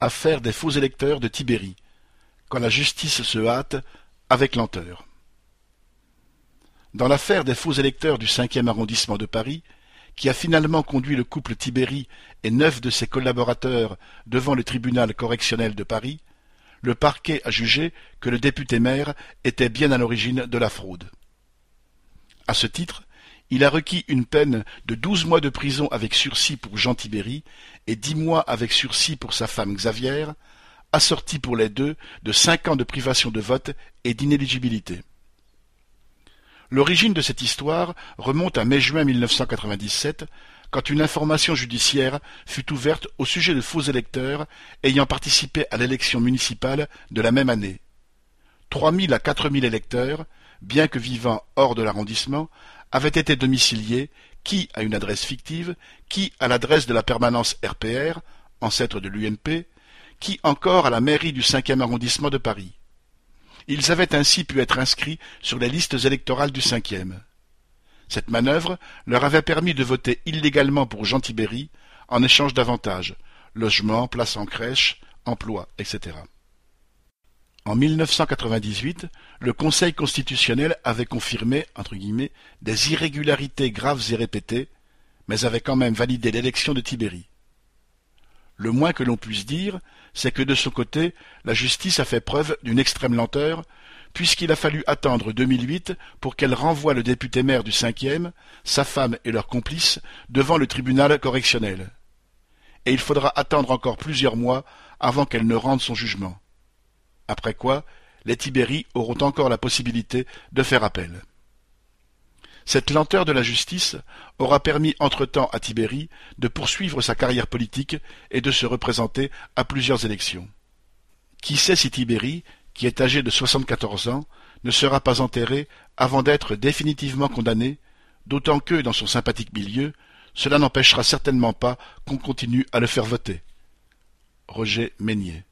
Affaire des faux électeurs de Tibéri, quand la justice se hâte, avec lenteur. Dans l'affaire des faux électeurs du 5e arrondissement de Paris, qui a finalement conduit le couple Tibéri et 9 de ses collaborateurs devant le tribunal correctionnel de Paris, le parquet a jugé que le député-maire était bien à l'origine de la fraude. À ce titre, il a requis une peine de 12 mois de prison avec sursis pour Jean Tibéri et 10 mois avec sursis pour sa femme Xavière, assortis pour les deux de 5 ans de privation de vote et d'inéligibilité. L'origine de cette histoire remonte à mai-juin 1997, quand une information judiciaire fut ouverte au sujet de faux électeurs ayant participé à l'élection municipale de la même année. 3 000 à 4 000 électeurs, bien que vivant hors de l'arrondissement, avaient été domiciliés, qui à une adresse fictive, qui à l'adresse de la permanence RPR, ancêtre de l'UMP, qui encore à la mairie du 5e arrondissement de Paris. Ils avaient ainsi pu être inscrits sur les listes électorales du 5e. Cette manœuvre leur avait permis de voter illégalement pour Jean Tibéri en échange d'avantages, logement, place en crèche, emploi, etc. En 1998, le Conseil constitutionnel avait confirmé, entre guillemets, des irrégularités graves et répétées, mais avait quand même validé l'élection de Tibéri. Le moins que l'on puisse dire, c'est que de son côté, la justice a fait preuve d'une extrême lenteur, puisqu'il a fallu attendre 2008 pour qu'elle renvoie le député-maire du 5e, sa femme et leurs complices, devant le tribunal correctionnel. Et il faudra attendre encore plusieurs mois avant qu'elle ne rende son jugement. Après quoi, les Tibéri auront encore la possibilité de faire appel. Cette lenteur de la justice aura permis entre-temps à Tibéri de poursuivre sa carrière politique et de se représenter à plusieurs élections. Qui sait si Tibéri, qui est âgé de 74 ans, ne sera pas enterré avant d'être définitivement condamné, d'autant que, dans son sympathique milieu, cela n'empêchera certainement pas qu'on continue à le faire voter. Roger Meignier.